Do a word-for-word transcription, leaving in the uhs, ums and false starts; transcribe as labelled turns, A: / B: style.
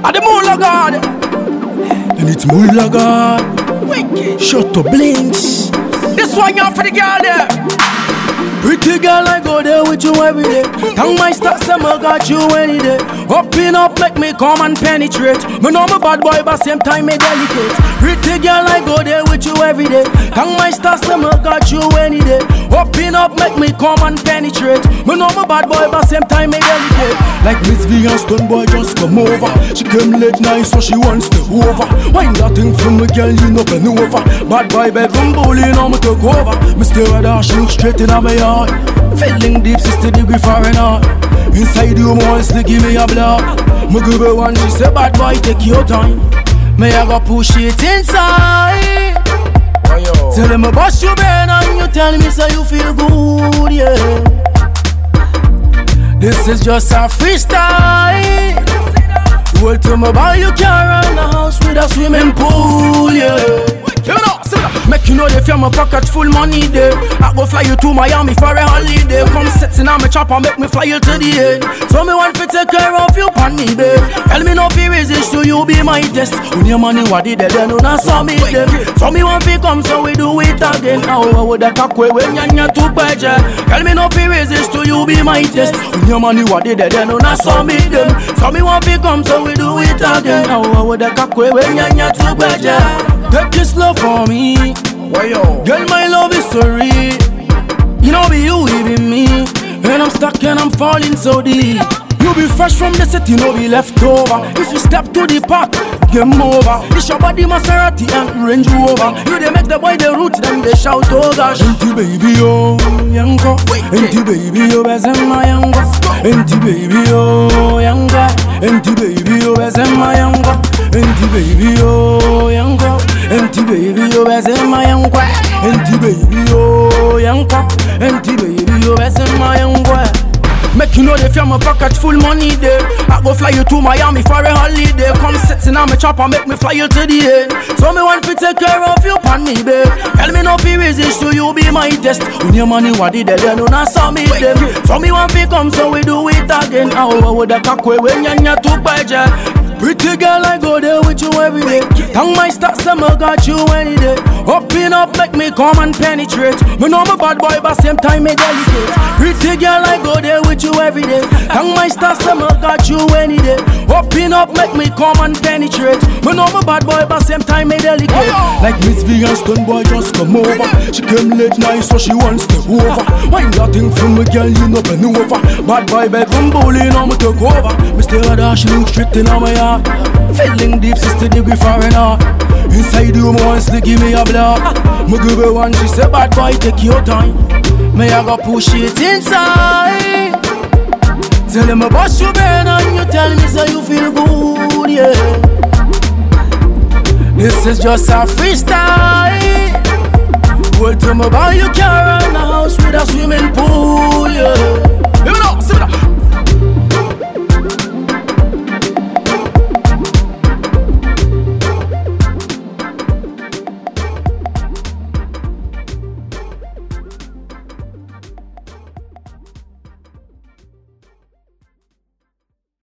A: At the Moolah God. And it's Moolah God. Wicked. Shut up, blinks. This one you for the girl there. Pretty girl, I go there with you every day. Thank my stars, I got you any day. Open up, make me come and penetrate. Me know me bad boy, but same time me delicate. Pretty girl, I go there with you every day. Thank my stars, I got you any day. Open up, make me come and penetrate. Me know me bad boy, but same time me delicate. Like Miss V and Stone Boy just come over. She came late night, so she wants to over. Why that thing from me, girl, you know bend over. Bad boy bedroom bully, now me take over. Me stay with her, she look straight in my yard. Feeling deep, sixty degree foreigner. Inside you, wants to give me a blow. Me give her one, she say, bad boy, take your time. Me I go push it inside. Oh, tell him about you, man, and you tell me so you feel good, yeah. This is just a freestyle. Well, tell me about you can't run the house with a swimming pool, yeah. You know, see that? Make you know if you're my pocket full money there. I go fly you to Miami for a holiday. Come sit in on my chopper, make me fly you to the end. So me want to take care of you, pan me, babe. Tell me no fear resist to you be my test. When your money what did they do not saw me them. So me want to come, so we do it again. How I would a cock way when you're too bad. Tell me no fear resist to you be my test. When your money what did they do not saw me them. So me want to come, so we do it again. How I would a cock way when you're too bad. Take this love for me. Girl, my love is so real. You know be you leaving me. And I'm stuck and I'm falling so deep. You be fresh from the city, you know be left over. If you step to the park, game over. It's your body Maserati and Range Rover. You they make the boy the root, then they shout, oh gosh. Empty baby, oh, yango. Empty baby, oh, bezema yango. Empty baby, oh, yango. Empty baby, oh, bezema yango. Empty baby, oh, yango. Empty baby, oh, bezema yango. Empty baby, oh, yango. Empty baby, oh, bezema yango. Make you know if you're my pocket full money there. I go fly you to Miami for a holiday. Come sit in on my chopper, make me fly you to the end. So me want to take care of you, pan me, babe. Tell me no fear resist to you be my test. When your money what did they do not saw me them. So me want to come, so we do it again. How I would a cock way when you're too bad. Pretty girl, I go there with you every day. Thank my stars, I got you any day. Open up, make me come and penetrate. Me know me bad boy, but same time me delicate. Pretty girl, I go there with you every day. Thank my stars, I got you any day. Open up, make me come and penetrate. Me know me bad boy, but same time me delicate. Like Miss V and Stone Boy just come over. She came late night, so she wants to over. Why that thing from me, girl, you know bend over. Bad boy bedroom bully, now me take over. Me stay with her, she look straight in on my yard. Feeling deep, sixty degree foreigner. Inside you, wants to give me a blow. Me give her one, she say, bad boy, take your time. Me I go push it inside. Tell him about you, man, and you tell me so you feel good, yeah. This is just a freestyle. Well, tell me about you can't run the house with a swimming pool, yeah.